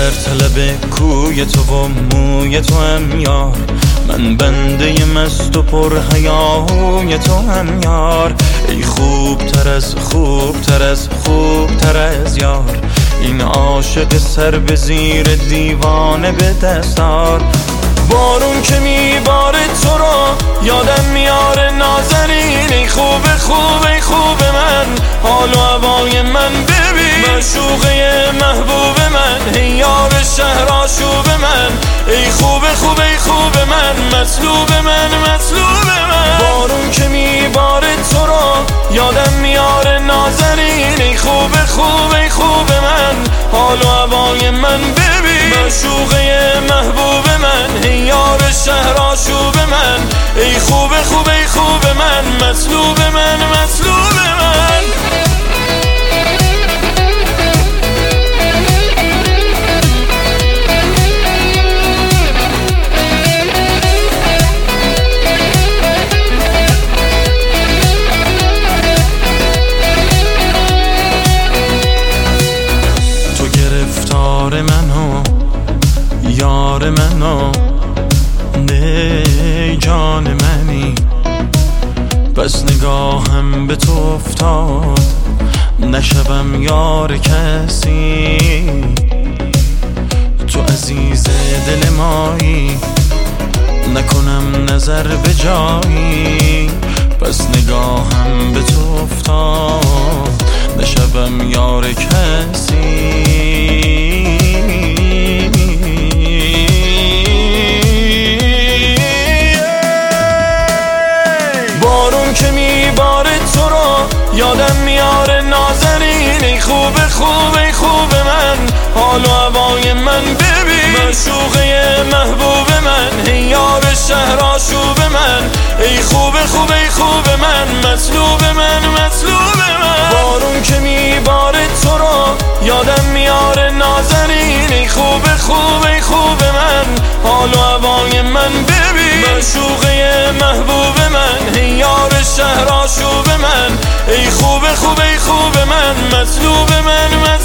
در طلب کوی تو و موی تو هم یار، من بنده مست و پر حیاهوی تو هم یار. ای خوبتر از خوبتر از خوبتر از یار، این عاشق سر به زیر دیوانه به دستار. بارون که میباره تو را یادم میاره نازنین، ای خوب خوب ای خوب من، حال و هوای من ببین، معشوقه محبوب من، ای یار شهر آشوب من، ای خوب خوب ای خوب من، مطلوب من مطلوب من. بارون که میباره تو را یادم میاره نازنین، ای خوب خوب ای خوب من، حال و هوای من ببین، معشوقه محبوب من، ای یار شهر آشوب من، ای خوب خوب ای خوب من، مطلوب من مطلوب من. تو گرفتار منو یار منو، نه جان منی، بس نگاهم به تو افتاد نشوم یار کسی. تو عزیز دل مایی، نکنم نظر به جایی، بس نگاهم به تو افتاد نشوم یار کسی. بارون که میباره تو را یادم میاره نازنین، ای خوب خوب ای خوب من، حال و هوای من ببین، معشوقه محبوب من، ای یار شهر آشوب من، ای خوب خوب ای خوب من، مطلوب من مطلوب من. بارون که میباره تو را یادم میاره نازنین، ای خوب خوب ای خوب من، حال و هوای من ببین، معشوقه محبوب من، ای یار شهر آشوب من، ای خوب خوب ای خوب من، مطلوب من مطلوب